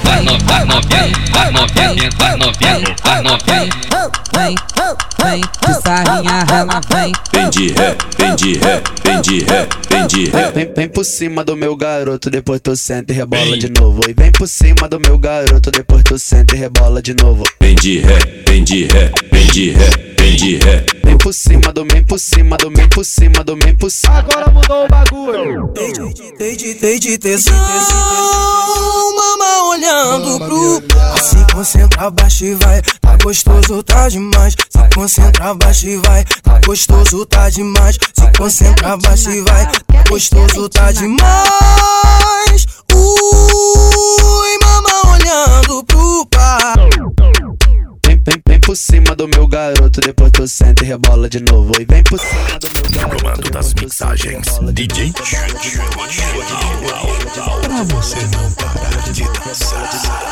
vai novinha, vai novinha. Vem, de sarrinha ela vem. Vem de ré, vem de ré, vem de ré, vem de ré. Vem por cima do meu garoto, depois tu senta e rebola de novo. E vem por cima do meu garoto, depois tu senta e rebola de novo. Vem de ré, vem de ré, vem de ré, vem de ré. Vem por cima do, vem por cima do, vem por cima do, vem por cima. Agora mudou o bagulho. Tem de tesão, mama olhando pro pai. Se concentra abaixo e vai, tá gostoso, tá demais. Se concentra abaixo e vai, tá gostoso, tá demais. Se concentra abaixo e vai, tá gostoso, tá demais. Ui, mama olhando pro pai. Vem por cima do meu garoto, depois tu senta e rebola de novo. E vem por cima do meu garoto. Comando das mixagens, DJ. Pra você não parar de dançar.